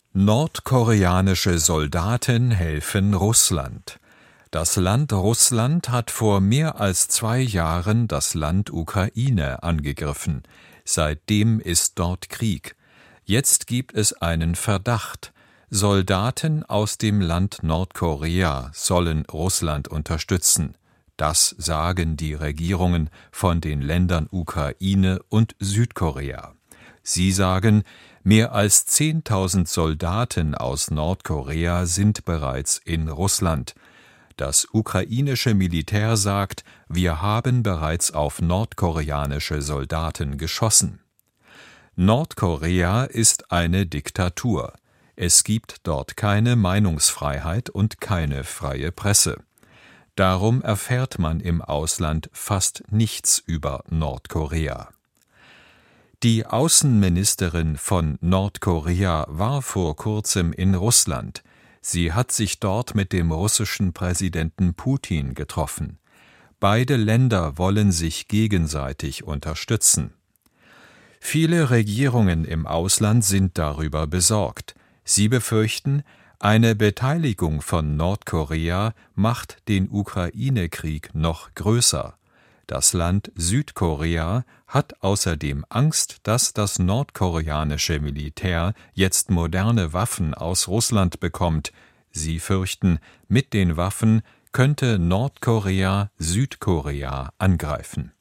Nordkoreanische Soldaten helfen Russland. Das Land Russland hat vor mehr als 2 Jahren das Land Ukraine angegriffen. Seitdem ist dort Krieg. Jetzt gibt es einen Verdacht. Soldaten aus dem Land Nordkorea sollen Russland unterstützen. Das sagen die Regierungen von den Ländern Ukraine und Südkorea. Sie sagen, mehr als 10.000 Soldaten aus Nordkorea sind bereits in Russland. Das ukrainische Militär sagt, wir haben bereits auf nordkoreanische Soldaten geschossen. Nordkorea ist eine Diktatur. Es gibt dort keine Meinungsfreiheit und keine freie Presse. Darum erfährt man im Ausland fast nichts über Nordkorea. Die Außenministerin von Nordkorea war vor kurzem in Russland. Sie hat sich dort mit dem russischen Präsidenten Putin getroffen. Beide Länder wollen sich gegenseitig unterstützen. Viele Regierungen im Ausland sind darüber besorgt. Sie befürchten, eine Beteiligung von Nordkorea macht den Ukraine-Krieg noch größer. Das Land Südkorea hat außerdem Angst, dass das nordkoreanische Militär jetzt moderne Waffen aus Russland bekommt. Sie fürchten, mit den Waffen könnte Nordkorea Südkorea angreifen.